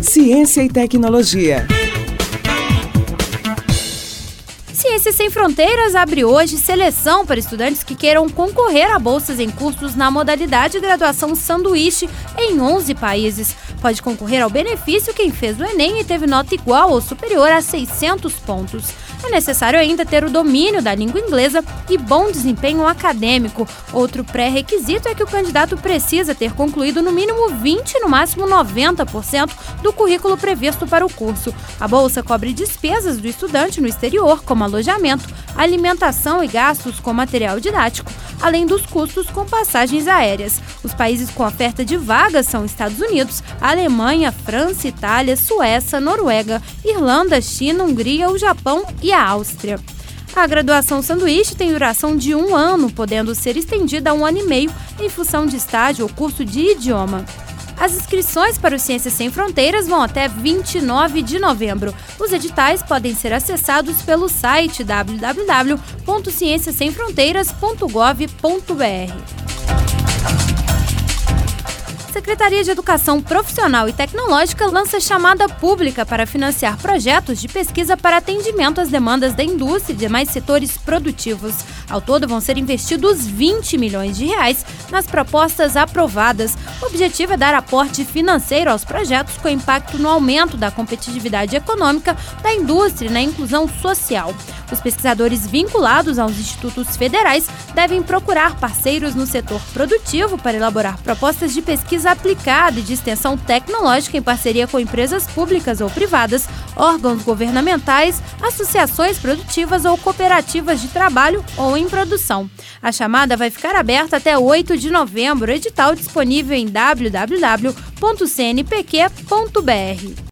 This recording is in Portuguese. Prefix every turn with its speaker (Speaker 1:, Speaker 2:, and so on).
Speaker 1: Ciência e tecnologia.
Speaker 2: Ciências Sem Fronteiras abre hoje seleção para estudantes que queiram concorrer a bolsas em cursos na modalidade graduação sanduíche em 11 países. Pode concorrer ao benefício quem fez o Enem e teve nota igual ou superior a 600 pontos. É necessário ainda ter o domínio da língua inglesa e bom desempenho acadêmico. Outro pré-requisito é que o candidato precisa ter concluído no mínimo 20% e no máximo 90% do currículo previsto para o curso. A bolsa cobre despesas do estudante no exterior, como alojamento, alimentação e gastos com material didático, além dos custos com passagens aéreas. Os países com oferta de vagas são Estados Unidos, Alemanha, França, Itália, Suécia, Noruega, Irlanda, China, Hungria, o Japão e a Áustria. A graduação sanduíche tem duração de 1 ano, podendo ser estendida a 1 ano e meio em função de estágio ou curso de idioma. As inscrições para o Ciências Sem Fronteiras vão até 29 de novembro. Os editais podem ser acessados pelo site www.cienciasemfronteiras.gov.br. A Secretaria de Educação Profissional e Tecnológica lança chamada pública para financiar projetos de pesquisa para atendimento às demandas da indústria e demais setores produtivos. Ao todo, vão ser investidos R$20 milhões nas propostas aprovadas. O objetivo é dar aporte financeiro aos projetos com impacto no aumento da competitividade econômica da indústria e na inclusão social. Os pesquisadores vinculados aos institutos federais devem procurar parceiros no setor produtivo para elaborar propostas de pesquisa aplicada e de extensão tecnológica em parceria com empresas públicas ou privadas, órgãos governamentais, associações produtivas ou cooperativas de trabalho ou em produção. A chamada vai ficar aberta até 8 de novembro, edital disponível em www.cnpq.br.